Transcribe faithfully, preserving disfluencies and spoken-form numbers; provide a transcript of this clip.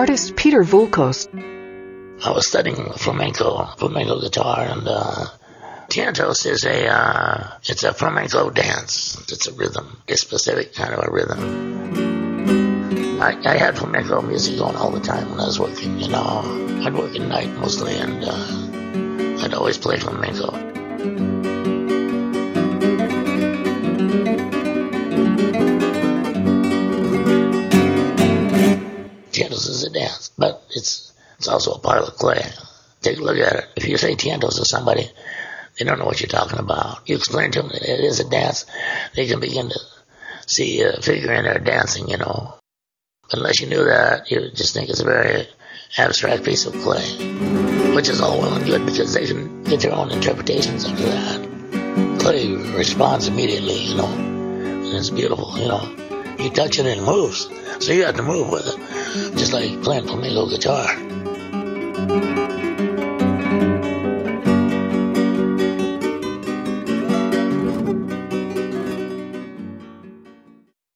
artist Peter Voulkos. I was studying flamenco, flamenco guitar, and uh, tientos is a, uh, it's a flamenco dance. It's a rhythm, a specific kind of a rhythm. I, I had flamenco music going all the time when I was working, you know. I'd work at night mostly, and uh, I'd always play flamenco. Tientos is a dance, but it's it's also a pile of clay. Take a look at it. If you say tientos to somebody, they don't know what you're talking about. You explain to them that it is a dance, they can begin to see a figure in there dancing, you know. Unless you knew that, you just think it's a very abstract piece of clay, which is all well and good because they can get their own interpretations of that. Clay responds immediately, you know, and it's beautiful, you know. You touch it and it moves, so you have to move with it, just like playing flamenco guitar.